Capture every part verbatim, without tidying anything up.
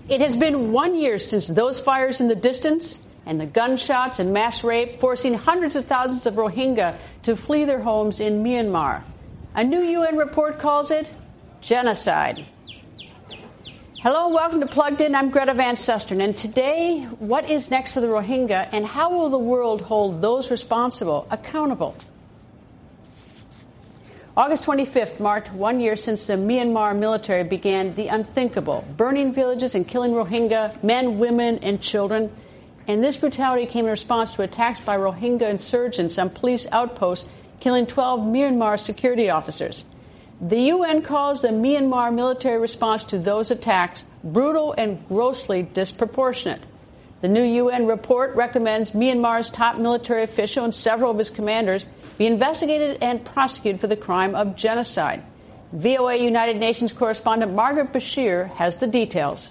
It has been one year since those fires in the distance and the gunshots and mass rape, forcing hundreds of thousands of Rohingya to flee their homes in Myanmar. A new U N report calls it genocide. Hello and welcome to Plugged In. I'm Greta Van Susteren. And today, what is next for the Rohingya and how will the world hold those responsible accountable? August twenty-fifth marked one year since the Myanmar military began the unthinkable, burning villages and killing Rohingya men, women, and children. And this brutality came in response to attacks by Rohingya insurgents on police outposts, killing twelve Myanmar security officers. The U N calls the Myanmar military response to those attacks brutal and grossly disproportionate. The new U N report recommends Myanmar's top military official and several of his commanders be investigated and prosecuted for the crime of genocide. V O A United Nations correspondent Margaret Bashir has the details.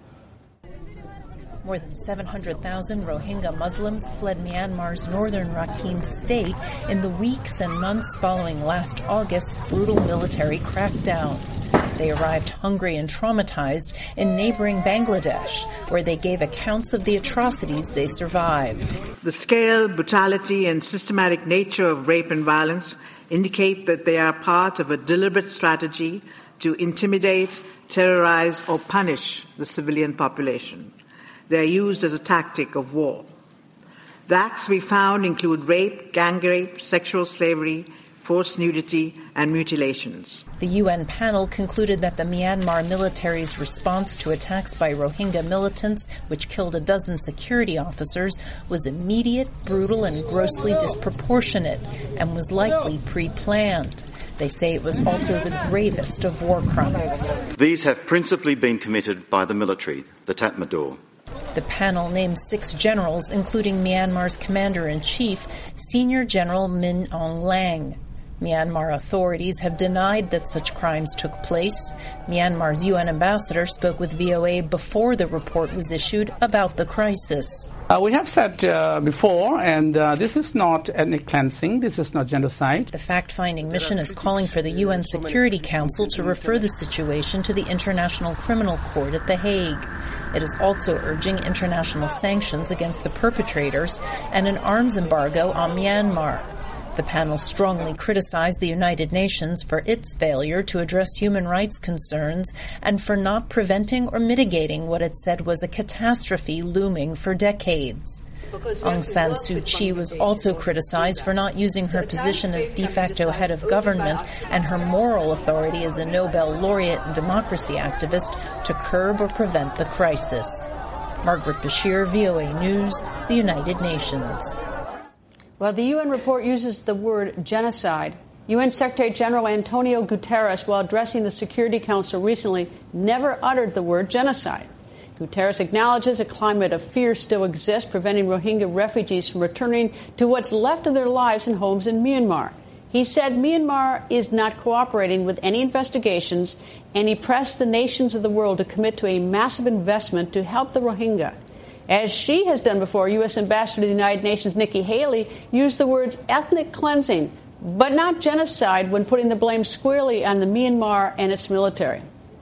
More than seven hundred thousand Rohingya Muslims fled Myanmar's northern Rakhine state in the weeks and months following last August's brutal military crackdown. They arrived hungry and traumatized in neighboring Bangladesh, where they gave accounts of the atrocities they survived. The scale, brutality, and systematic nature of rape and violence indicate that they are part of a deliberate strategy to intimidate, terrorize, or punish the civilian population. They are used as a tactic of war. The acts we found include rape, gang rape, sexual slavery, forced nudity, and mutilations. The U N panel concluded that the Myanmar military's response to attacks by Rohingya militants, which killed a dozen security officers, was immediate, brutal, and grossly disproportionate, and was likely pre-planned. They say it was also the gravest of war crimes. These have principally been committed by the military, the Tatmadaw. The panel named six generals, including Myanmar's commander-in-chief, Senior General Min Aung Hlaing. Myanmar authorities have denied that such crimes took place. Myanmar's U N ambassador spoke with V O A before the report was issued about the crisis. Uh, we have said uh, before, and uh, this is not ethnic cleansing, this is not genocide. The fact-finding mission is calling for the U N Security Council to refer the situation to the International Criminal Court at The Hague. It is also urging international sanctions against the perpetrators and an arms embargo on Myanmar. The panel strongly criticized the United Nations for its failure to address human rights concerns and for not preventing or mitigating what it said was a catastrophe looming for decades. Aung San Suu Kyi was also criticized for not using her position as de facto head of government and her moral authority as a Nobel laureate and democracy activist to curb or prevent the crisis. Margaret Bashir, V O A News, the United Nations. Well, the U N report uses the word genocide. U N Secretary General Antonio Guterres, while addressing the Security Council recently, never uttered the word genocide. Guterres acknowledges a climate of fear still exists, preventing Rohingya refugees from returning to what's left of their lives and homes in Myanmar. He said Myanmar is not cooperating with any investigations, and he pressed the nations of the world to commit to a massive investment to help the Rohingya. As she has done before, U S Ambassador to the United Nations Nikki Haley used the words ethnic cleansing, but not genocide, when putting the blame squarely on the Myanmar and its military.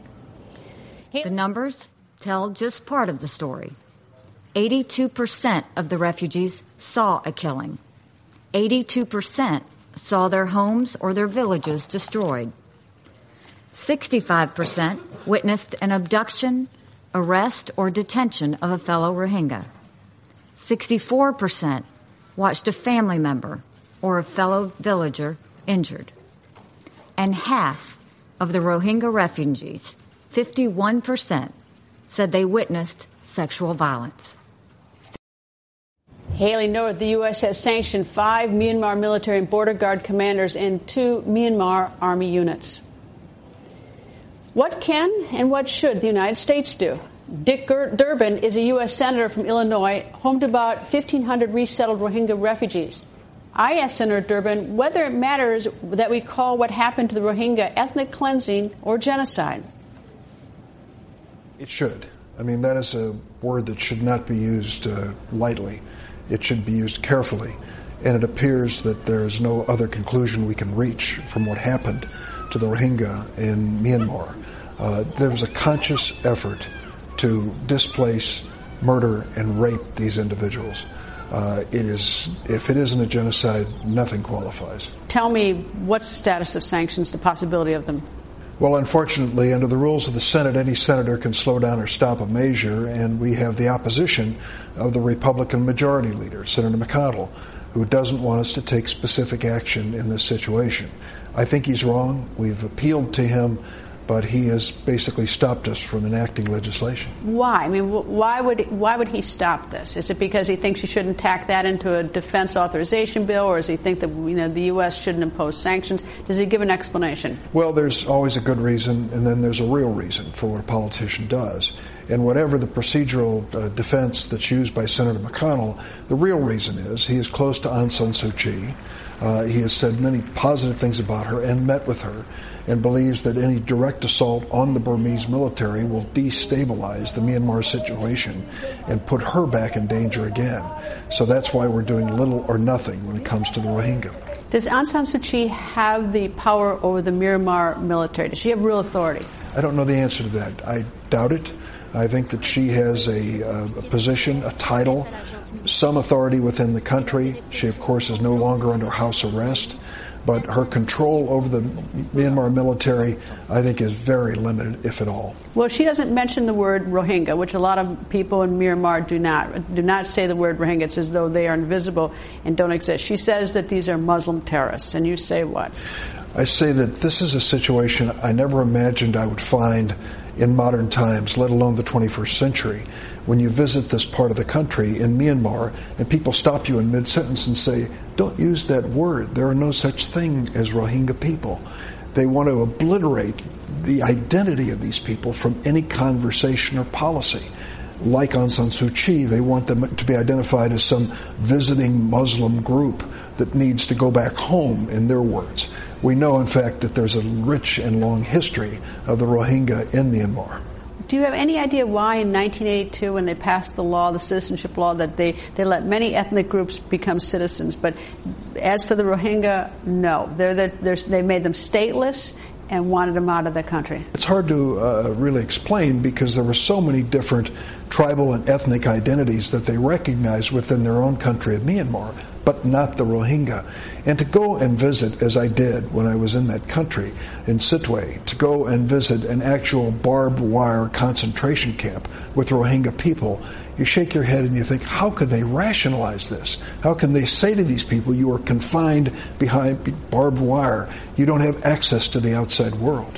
The numbers tell just part of the story. eighty-two percent of the refugees saw a killing. eighty-two percent saw their homes or their villages destroyed. sixty-five percent witnessed an abduction, arrest, or detention of a fellow Rohingya. sixty-four percent watched a family member or a fellow villager injured. And half of the Rohingya refugees, fifty-one percent, said they witnessed sexual violence. Haley noted the U S has sanctioned five Myanmar military and border guard commanders and two Myanmar Army units. What can and what should the United States do? Dick Durbin is a U S senator from Illinois, home to about fifteen hundred resettled Rohingya refugees. I asked Senator Durbin whether it matters that we call what happened to the Rohingya ethnic cleansing or genocide. It should. I mean, that is a word that should not be used uh, lightly. It should be used carefully. And it appears that there is no other conclusion we can reach from what happened to the Rohingya in Myanmar. Uh, there was a conscious effort to displace, murder, and rape these individuals. Uh, it is, if it isn't a genocide, nothing qualifies. Tell me, what's the status of sanctions, the possibility of them? Well, unfortunately, under the rules of the Senate, any senator can slow down or stop a measure, and we have the opposition of the Republican Majority Leader, Senator McConnell, who doesn't want us to take specific action in this situation. I think he's wrong. We've appealed to him, but he has basically stopped us from enacting legislation. Why? I mean, why would why would he stop this? Is it because he thinks you shouldn't tack that into a defense authorization bill, or does he think that, you know, the U S shouldn't impose sanctions? Does he give an explanation? Well, there's always a good reason, and then there's a real reason for what a politician does. And whatever the procedural uh, defense that's used by Senator McConnell, the real reason is he is close to Aung San Suu Kyi. Uh, he has said many positive things about her and met with her, and believes that any direct assault on the Burmese military will destabilize the Myanmar situation and put her back in danger again. So that's why we're doing little or nothing when it comes to the Rohingya. Does Aung San Suu Kyi have the power over the Myanmar military? Does she have real authority? I don't know the answer to that. I doubt it. I think that she has a, uh, a position, a title, some authority within the country. She, of course, is no longer under house arrest. But her control over the Myanmar military, I think, is very limited, if at all. Well, she doesn't mention the word Rohingya, which a lot of people in Myanmar do not. Do not say the word Rohingya. It's as though they are invisible and don't exist. She says that these are Muslim terrorists. And you say what? I say that this is a situation I never imagined I would find in modern times, let alone the twenty-first century. When you visit this part of the country in Myanmar and people stop you in mid-sentence and say, don't use that word. There are no such thing as Rohingya people. They want to obliterate the identity of these people from any conversation or policy. Like Aung San Suu Kyi, they want them to be identified as some visiting Muslim group that needs to go back home, in their words. We know, in fact, that there's a rich and long history of the Rohingya in Myanmar. Do you have any idea why in nineteen eighty-two, when they passed the law, the citizenship law, that they, they let many ethnic groups become citizens? But as for the Rohingya, no. They're, they're, they're, they made them stateless and wanted them out of the country. It's hard to uh, really explain because there were so many different tribal and ethnic identities that they recognized within their own country of Myanmar, but not the Rohingya. And to go and visit, as I did when I was in that country, in Sittwe, to go and visit an actual barbed wire concentration camp with Rohingya people, you shake your head and you think, how could they rationalize this? How can they say to these people, you are confined behind barbed wire, you don't have access to the outside world?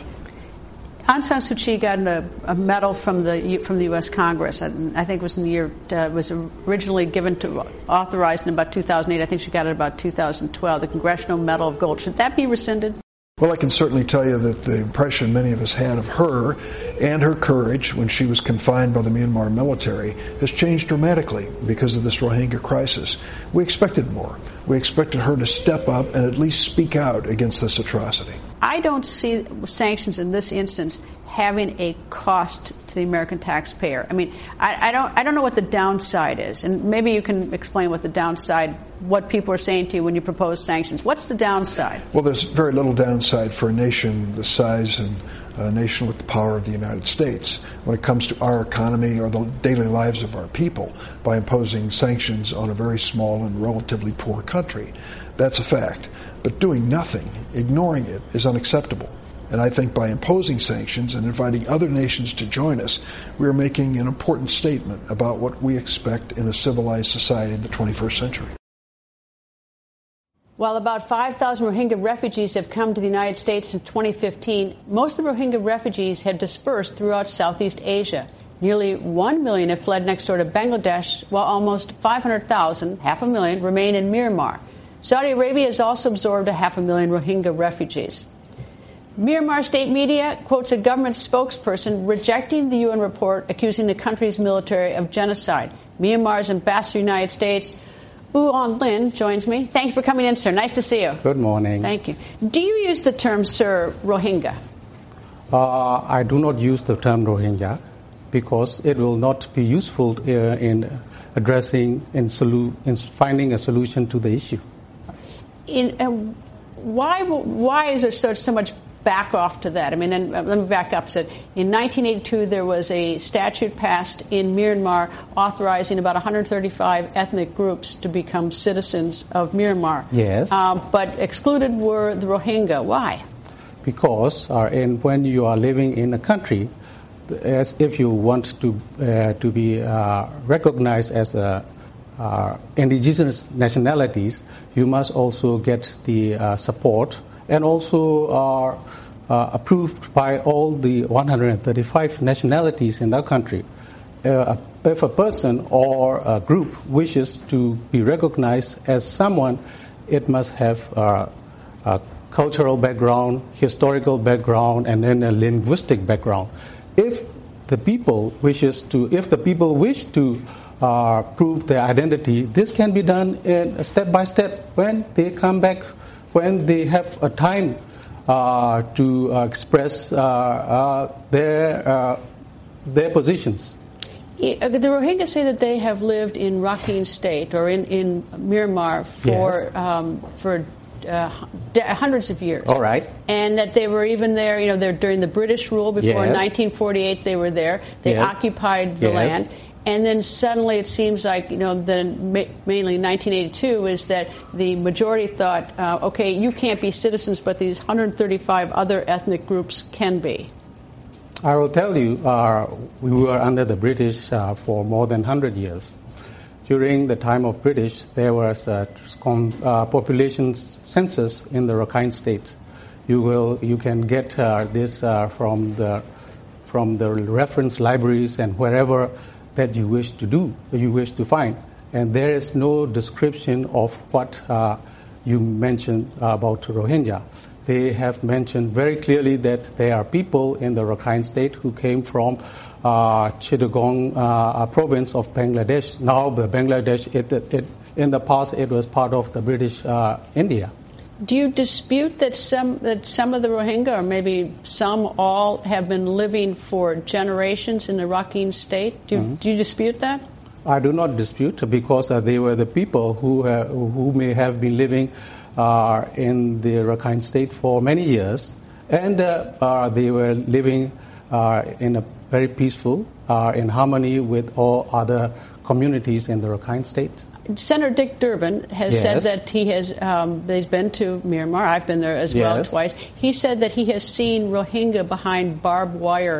Aung San Suu Kyi got a, a medal from the from the U S Congress. I, I think it was in the year uh, it was originally given to authorized in about two thousand eight. I think she got it about two thousand twelve. The Congressional Medal of Gold. Should that be rescinded? Well, I can certainly tell you that the impression many of us had of her and her courage when she was confined by the Myanmar military has changed dramatically because of this Rohingya crisis. We expected more. We expected her to step up and at least speak out against this atrocity. I don't see sanctions in this instance having a cost to the American taxpayer. I mean, I, I don't I don't know what the downside is, and maybe you can explain what the downside, what people are saying to you when you propose sanctions. What's the downside? Well, there's very little downside for a nation the size and a nation with the power of the United States when it comes to our economy or the daily lives of our people by imposing sanctions on a very small and relatively poor country. That's a fact. But doing nothing, ignoring it, is unacceptable. And I think by imposing sanctions and inviting other nations to join us, we are making an important statement about what we expect in a civilized society in the twenty-first century. While about five thousand Rohingya refugees have come to the United States in twenty fifteen, most of the Rohingya refugees have dispersed throughout Southeast Asia. Nearly one million have fled next door to Bangladesh, while almost five hundred thousand, half a million, remain in Myanmar. Saudi Arabia has also absorbed a half a million Rohingya refugees. Myanmar state media quotes a government spokesperson rejecting the U N report accusing the country's military of genocide. Myanmar's ambassador to the United States, U On Lin, joins me. Thank you for coming in, sir. Nice to see you. Good morning. Thank you. Do you use the term, sir, Rohingya? Uh, I do not use the term Rohingya because it will not be useful uh, in addressing and solu- in finding a solution to the issue. In, uh, why why is there such so much back off to that. I mean, and let me back up. Said in nineteen eighty-two there was a statute passed in Myanmar authorizing about one hundred thirty-five ethnic groups to become citizens of Myanmar. Yes. Uh, but excluded were the Rohingya. Why? Because uh, in, when you are living in a country, as if you want to uh, to be uh, recognized as a uh, indigenous nationalities, you must also get the uh, support and also are uh, approved by all the one hundred thirty-five nationalities in that country. Uh, if a person or a group wishes to be recognized as someone, it must have uh, a cultural background, historical background, and then a linguistic background. If the people wishes to, if the people wish to uh, prove their identity, this can be done in step by step when they come back, when they have a time uh, to uh, express uh, uh, their uh, their positions. The Rohingya say that they have lived in Rakhine State or in, in Myanmar for Yes. um, for uh, de- hundreds of years. All right. And that they were even there, you know, they're during the British rule before. In Yes. nineteen forty-eight they were there. They Yes. occupied the Yes. land. And then suddenly it seems like, you know, then ma- mainly nineteen eighty-two is that the majority thought, uh, okay, you can't be citizens, but these one hundred thirty-five other ethnic groups can be. I will tell you, uh, we were under the British uh, for more than one hundred years. During the time of British, there was a com- uh, population census in the Rakhine State. You will, you can get uh, this uh, from the from the reference libraries and wherever that you wish to do, you wish to find. And there is no description of what uh, you mentioned about Rohingya. They have mentioned very clearly that there are people in the Rakhine State who came from uh, Chittagong uh, province of Bangladesh. Now, the Bangladesh, it, it, in the past, it was part of the British uh, India. Do you dispute that some that some of the Rohingya, or maybe some all, have been living for generations in the Rakhine State? Do, mm-hmm. do you dispute that? I do not dispute, because uh, they were the people who uh, who may have been living uh, in the Rakhine State for many years, and uh, uh, they were living uh, in a very peaceful, uh, in harmony with all other communities in the Rakhine State. Senator Dick Durbin has yes. said that he has um, he's been to Myanmar. I've been there as yes. well twice. He said that he has seen Rohingya behind barbed wire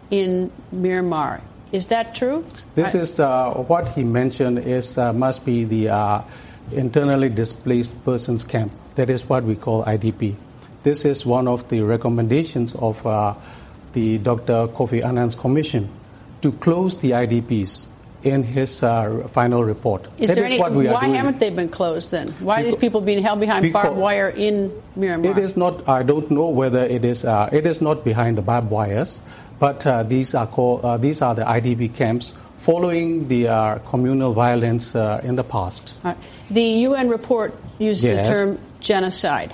in Myanmar. Is that true? This I, is uh, what he mentioned is uh, must be the uh, internally displaced persons camp. That is what we call I D P. This is one of the recommendations of uh, the Doctor Kofi Annan's commission to close the I D Ps in his uh, final report. Is that there is any, what we are why doing. haven't they been closed then? Why because, are these people being held behind barbed wire in Myanmar? It is not. I don't know whether it is. Uh, it is not behind the barbed wires, but uh, these are called. Uh, these are the I D P camps following the uh, communal violence uh, in the past. Right. The U N report uses yes. the term genocide.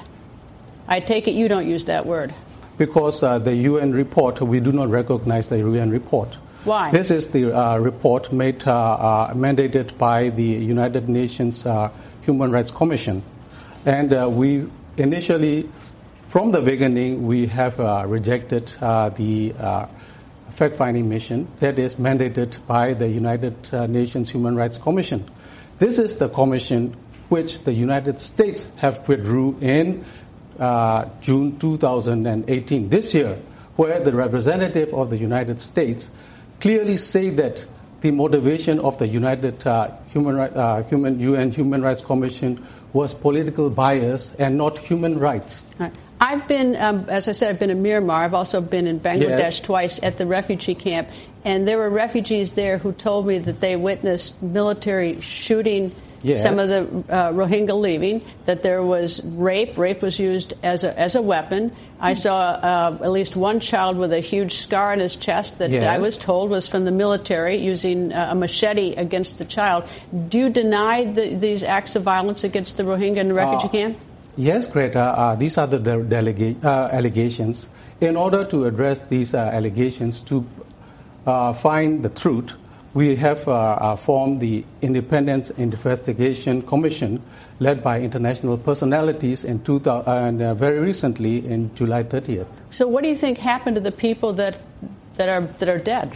I take it you don't use that word. Because uh, the U N report, we do not recognize the U N report. Why? This is the uh, report made uh, uh, mandated by the United Nations uh, Human Rights Commission, and uh, we initially, from the beginning, we have uh, rejected uh, the uh, fact-finding mission that is mandated by the United Nations Human Rights Commission. This is the commission which the United States have withdrew in uh, June two thousand eighteen, this year, where the representative of the United States clearly say that the motivation of the United uh, Human, uh, Human U N Human Rights Commission was political bias and not human rights. Right. I've been, um, as I said, I've been in Myanmar. I've also been in Bangladesh yes. twice at the refugee camp, and there were refugees there who told me that they witnessed military shooting yes. some of the uh, Rohingya leaving, that there was rape. Rape was used as a as a weapon. I saw uh, at least one child with a huge scar on his chest that yes. I was told was from the military using uh, a machete against the child. Do you deny the, these acts of violence against the Rohingya in the refugee uh, camp? Yes, Greta. Uh, these are the de- delega- uh, allegations. In order to address these uh, allegations, to uh, find the truth, we have uh, uh, formed the Independent Investigation Commission led by international personalities in two thousand, and uh, very recently in July thirtieth. So what do you think happened to the people that that are that are dead?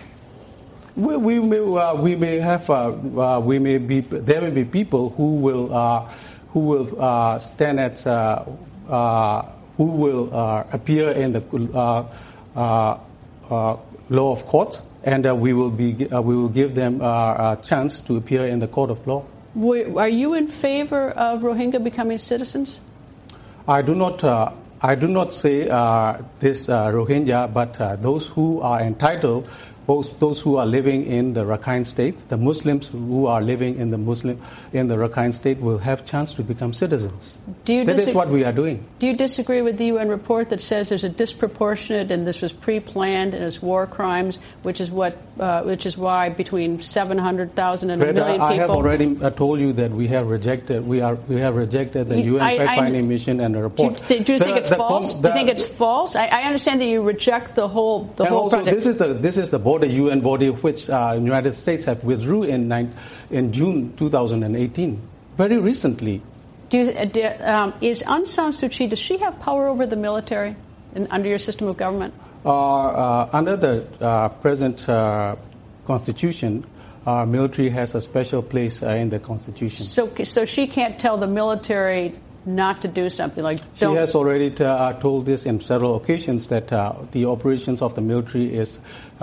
We, we may uh, we may have uh, uh, we may be there may be people who will uh, who will uh, stand at uh, uh, who will uh, appear in the uh, uh, uh, law of court, and uh, we will be uh, we will give them uh, a chance to appear in the court of law. Are you in favor of Rohingya becoming citizens? I do not. Uh, I do not say uh, this uh, Rohingya, but uh, those who are entitled. Both those who are living in the Rakhine State, the Muslims who are living in the Muslim in the Rakhine State will have chance to become citizens. Do you that dis- is what we are doing. Do you disagree with the U N report that says there's a disproportionate and this was pre-planned and it's war crimes, which is what, uh, which is why between seven hundred thousand and a million people. I have already uh, told you that we have rejected. We are we have rejected the U N fact-finding mission and the report. Do you, do you the, think it's the, false? the, do you think it's false? I, I understand that you reject the whole the and whole also project. This is the this is the border U N body which uh, the United States have withdrew in nine, in June two thousand eighteen, very recently. Do you, uh, do, um, is Aung San Suu Kyi, does she have power over the military in, under your system of government? Uh, uh, under the uh, present uh, constitution, our military has a special place uh, in the constitution. So, so she can't tell the military not to do something like. She don't has already t- uh, told this in several occasions that uh, the operations of the military is.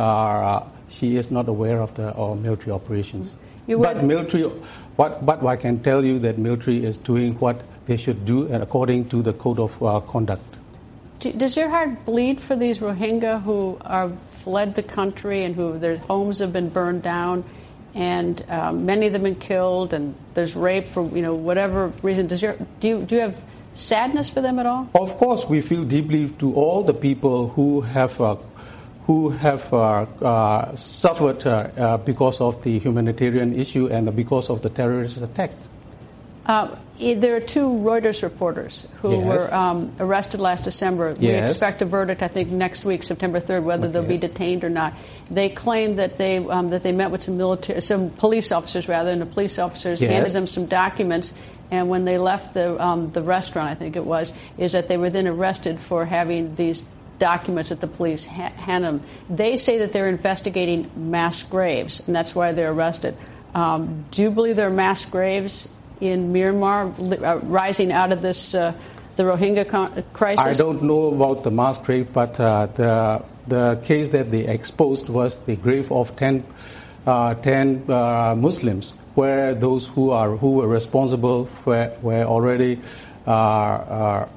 Uh, she is not aware of the uh, military operations. You but would- military, what, but I can tell you that military is doing what they should do and according to the code of uh, conduct. Do, does your heart bleed for these Rohingya who are fled the country and who their homes have been burned down, and um, many of them have been killed, and there's rape for you know whatever reason? Does your do you do you have sadness for them at all? Of course, we feel deeply to all the people who have. Uh, who have uh, uh, suffered uh, uh, because of the humanitarian issue and because of the terrorist attack. Uh, there are two Reuters reporters who Yes. were um, arrested last December. We Yes. expect a verdict, I think, next week, September third, whether Okay. they'll be detained or not. They claim that they um, that they met with some military, some police officers rather, and the police officers Yes. handed them some documents. And when they left the um, the restaurant, I think it was, is that they were then arrested for having these documents that the police ha- hand them. They say that they're investigating mass graves, and that's why they're arrested. Um, do you believe there are mass graves in Myanmar li- uh, rising out of this uh, the Rohingya con- crisis? I don't know about the mass grave, but uh, the the case that they exposed was the grave of ten, uh, ten uh, Muslims, where those who are who were responsible were, were already uh, uh,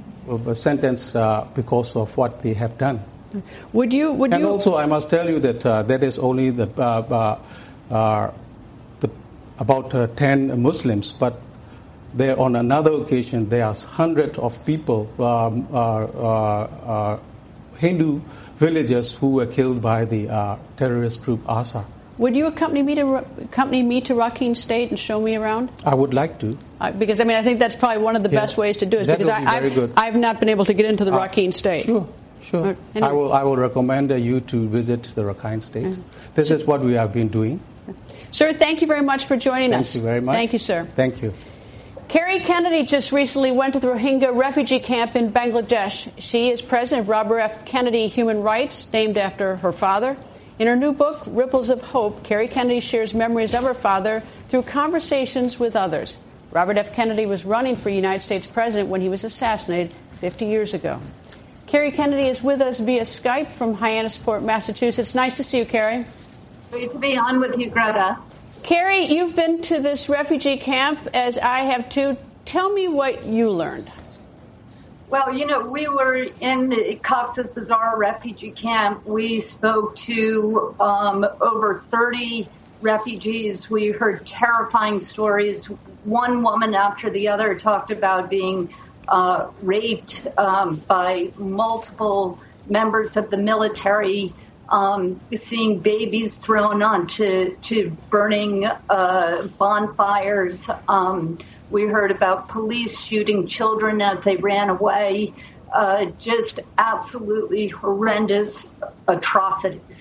sentenced uh, because of what they have done. Would you? Would and you? also, I must tell you that uh, that is only the, uh, uh, uh, the about uh, ten Muslims, but there on another occasion there are hundreds of people, um, uh, uh, uh, Hindu villagers who were killed by the uh, terrorist group A S A. Would you accompany me to accompany me to Rakhine State and show me around? I would like to. Uh, because I mean, I think that's probably one of the Yes. best ways to do it. That Because would be I, very I've, good. I've not been able to get into the Uh, Rakhine State. Sure, sure. Uh, anyway. I will. I will recommend uh, you to visit the Rakhine State. Mm. This is what we have been doing. Sir, thank you very much for joining Thank us. you very much. Thank you, sir. Thank you. Kerry Kennedy just recently went to the Rohingya refugee camp in Bangladesh. She is president of Robert F. Kennedy Human Rights, named after her father. In her new book, Ripples of Hope, Kerry Kennedy shares memories of her father through conversations with others. Robert F. Kennedy was running for United States president when he was assassinated fifty years ago. Kerry Kennedy is with us via Skype from Hyannisport, Massachusetts. Nice to see you, Kerry. Great to be on with you, Greta. Kerry, you've been to this refugee camp, as I have too. Tell me what you learned. Well, you know, we were in the Cox's Bazar refugee camp. We spoke to um, over thirty refugees. We heard terrifying stories. One woman after the other talked about being uh, raped um, by multiple members of the military, um, seeing babies thrown onto to burning uh, bonfires. Um, we heard about police shooting children as they ran away. Uh, just absolutely horrendous atrocities.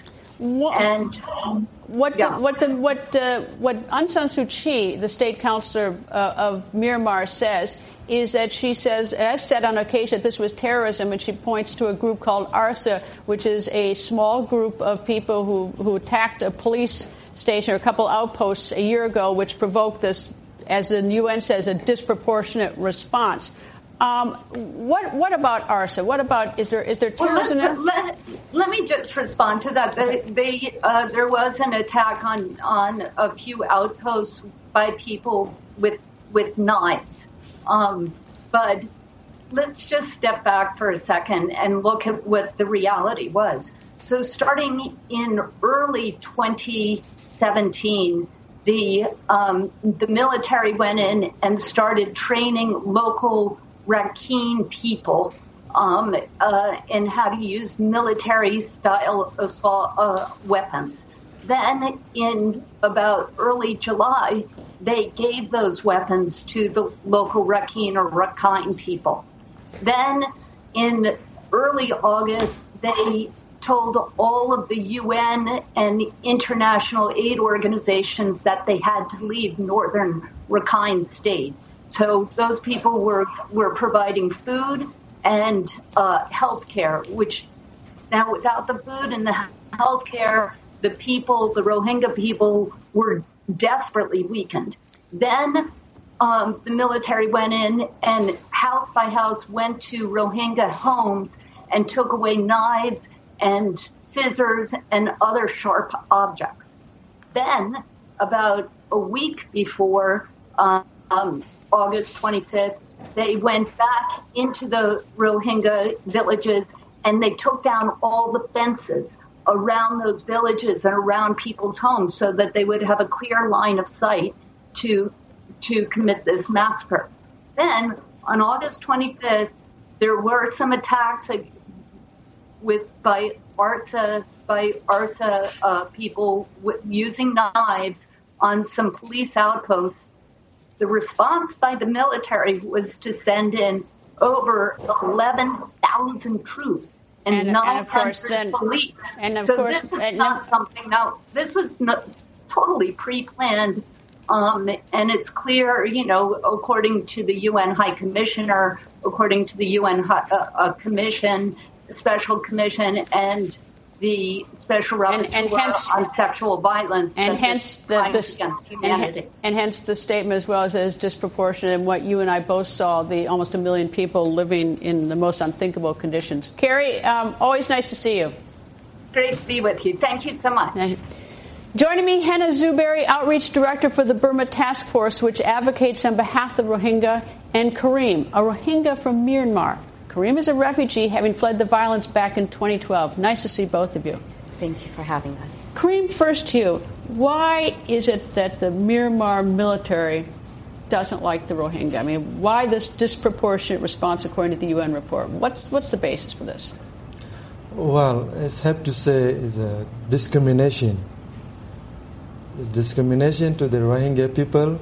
What, and what yeah. the, what the, what uh, what Aung San Suu Kyi, the state counselor uh, of Myanmar, says is that she says, as said on occasion, that this was terrorism, and she points to a group called ARSA, which is a small group of people who, who attacked a police station or a couple outposts a year ago, which provoked this, as the U N says, a disproportionate response. Um, what what about ARSA? What about, is there is there terrorism well, there? Let, let me just respond to that. They, they uh, there was an attack on, on a few outposts by people with with knives. Um, but let's just step back for a second and look at what the reality was. So starting in early twenty seventeen, the um, the military went in and started training local Rakhine people um, uh, in how to use military-style assault uh, weapons. Then in about early July, they gave those weapons to the local Rakhine or Rakhine people. Then in early August, they told all of the U N and international aid organizations that they had to leave northern Rakhine State. So those people were, were providing food and uh, health care, which now without the food and the health care, the people, the Rohingya people, were desperately weakened. Then um, the military went in and house by house went to Rohingya homes and took away knives and scissors and other sharp objects. Then, about a week before um, August twenty-fifth, they went back into the Rohingya villages and they took down all the fences around those villages and around people's homes so that they would have a clear line of sight to to commit this massacre. Then, on August twenty-fifth, there were some attacks with by ARSA by ARSA uh, people w- using knives on some police outposts. The response by the military was to send in over eleven thousand troops and, and nine hundred police. And of so course, this is not no, something now. This was not totally pre-planned, um, and it's clear, you know, according to the U N High Commissioner, according to the U N High, uh, uh, Commission, Special Commission, and the Special Rapporteur and, and hence, on Sexual Violence, and hence the, the against humanity, and, and hence the statement as well as disproportionate. And what you and I both saw, the almost a million people living in the most unthinkable conditions. Carrie, um, always nice to see you. Great to be with you. Thank you so much. Joining me, Hena Zuberi, Outreach Director for the Burma Task Force, which advocates on behalf of the Rohingya, and Kareem, a Rohingya from Myanmar. Kareem is a refugee, having fled the violence back in twenty twelve. Nice to see both of you. Thank you for having us. Kareem, first to you. Why is it that the Myanmar military doesn't like the Rohingya? I mean, why this disproportionate response according to the U N report? What's what's the basis for this? Well, it's have to say is a discrimination. It's discrimination to the Rohingya people,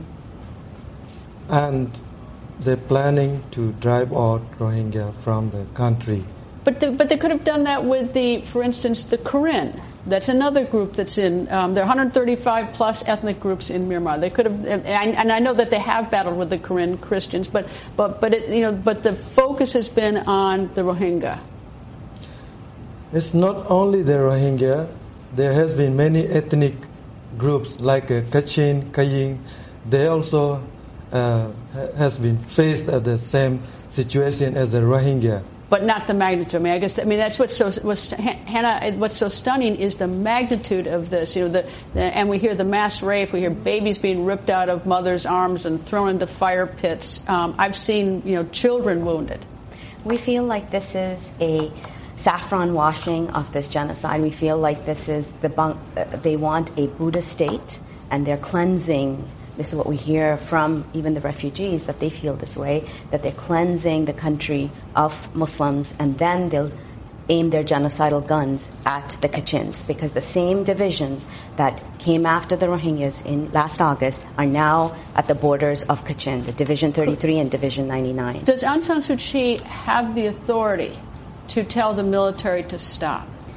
and they're planning to drive out Rohingya from the country. But the, but they could have done that with the, for instance, the Karen. That's another group that's in. Um, there are one hundred thirty-five plus ethnic groups in Myanmar. They could have, and, and I know that they have battled with the Karen Christians, but but but it, you know, but the focus has been on the Rohingya. It's not only the Rohingya. There has been many ethnic groups like uh, Kachin, Kaying. They also uh, has been faced at the same situation as the Rohingya. But not the magnitude. I mean, I guess I mean that's what's so what's, Hannah. What's so stunning is the magnitude of this. You know, the, the and we hear the mass rape. We hear babies being ripped out of mothers' arms and thrown into fire pits. Um, I've seen you know children wounded. We feel like this is a saffron washing of this genocide. We feel like this is the bunk, uh, they want a Buddha state, and they're cleansing. This is what we hear from even the refugees, that they feel this way, that they're cleansing the country of Muslims, and then they'll aim their genocidal guns at the Kachins, because the same divisions that came after the Rohingyas in last August are now at the borders of Kachin, the Division thirty-three and Division ninety-nine. Does Aung San Suu Kyi have the authority to tell the military to stop?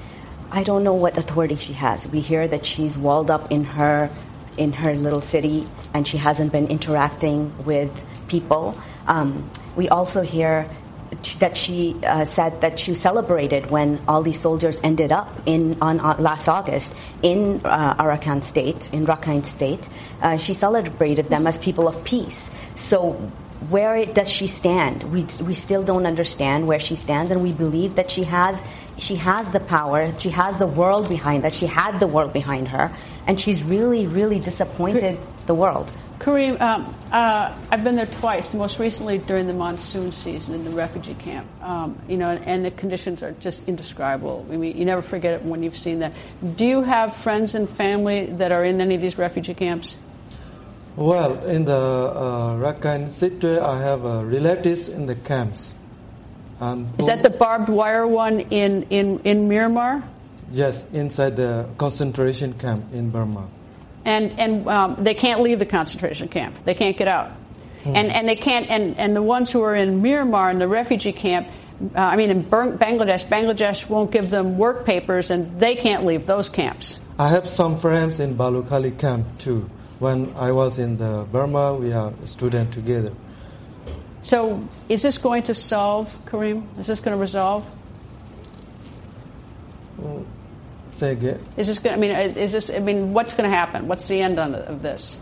I don't know what authority she has. We hear that she's walled up in her in her little city and she hasn't been interacting with people. Um, we also hear that she uh, said that she celebrated when all these soldiers ended up in on, on last August in uh, Arakan State, in Rakhine State. Uh, she celebrated them as people of peace. So where does she stand? We we still don't understand where she stands, and we believe that she has she has the power, she has the world behind that, she had the world behind her, and she's really, really disappointed the world. Kareem, um, uh, I've been there twice, most recently during the monsoon season in the refugee camp. Um, you know, and, and the conditions are just indescribable. I mean, you never forget it when you've seen that. Do you have friends and family that are in any of these refugee camps? Well, in the uh, Rakhine City, I have uh, relatives in the camps. And Is that the barbed wire one in, in, in Myanmar? Yes, inside the concentration camp in Burma. And and um, they can't leave the concentration camp. They can't get out. Hmm. And and they can't. And, and the ones who are in Myanmar in the refugee camp, uh, I mean in Bangladesh, Bangladesh won't give them work papers, and they can't leave those camps. I have some friends in Balukhali camp too. When I was in the Burma, we are a student together. So is this going to solve, Kareem? Is this going to resolve? Well, say again. Is this going? I mean, is this? I mean, what's going to happen? What's the end of this?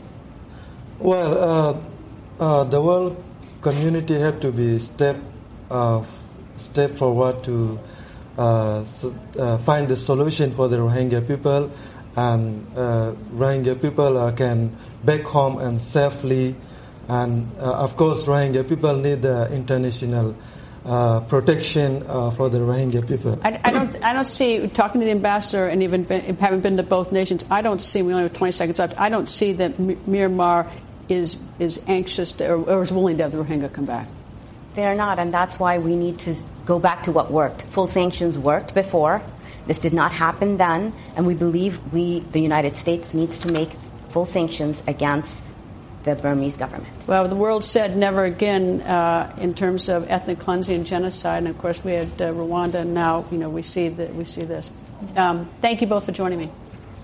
Well, uh, uh, the world community have to be step uh, step forward to uh, so, uh, find a solution for the Rohingya people, and uh, Rohingya people uh, can back home and safely. And uh, of course, Rohingya people need the international Uh, protection uh, for the Rohingya people. I, I don't. I don't see. Talking to the ambassador and even been, having been to both nations, I don't see. We only have twenty seconds left. I don't see that Myanmar is is anxious to, or, or is willing to have the Rohingya come back. They're not, and that's why we need to go back to what worked. Full sanctions worked before. This did not happen then, and we believe we, the United States, needs to make full sanctions against the Burmese government. Well, the world said never again uh, in terms of ethnic cleansing and genocide, and of course we had uh, Rwanda, and now you know we see that we see this. Um, thank you both for joining me.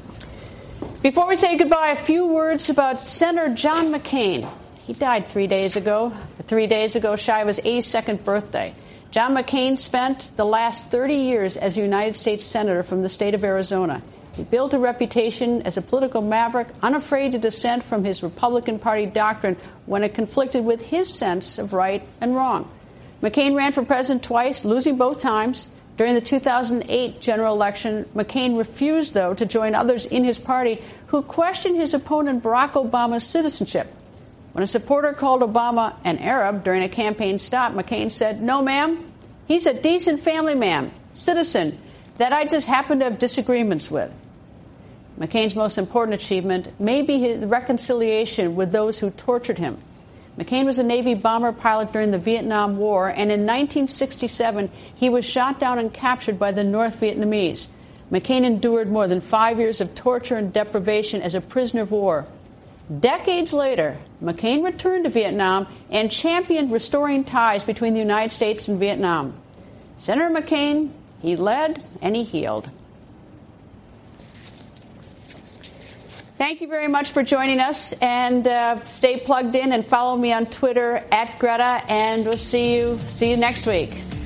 Before we say goodbye, a few words about Senator John McCain. He died three days ago. Three days ago, shy of his eighty-second birthday. John McCain spent the last thirty years as a United States Senator from the state of Arizona. He built a reputation as a political maverick, unafraid to dissent from his Republican Party doctrine when it conflicted with his sense of right and wrong. McCain ran for president twice, losing both times. During the two thousand eight general election, McCain refused, though, to join others in his party who questioned his opponent Barack Obama's citizenship. When a supporter called Obama an Arab during a campaign stop, McCain said, "No, ma'am, he's a decent family man, citizen, that I just happen to have disagreements with." McCain's most important achievement may be his reconciliation with those who tortured him. McCain was a Navy bomber pilot during the Vietnam War, and in nineteen sixty-seven, he was shot down and captured by the North Vietnamese. McCain endured more than five years of torture and deprivation as a prisoner of war. Decades later, McCain returned to Vietnam and championed restoring ties between the United States and Vietnam. Senator McCain, he led and he healed. Thank you very much for joining us, and uh, stay plugged in and follow me on Twitter at Greta, and we'll see you see you next week.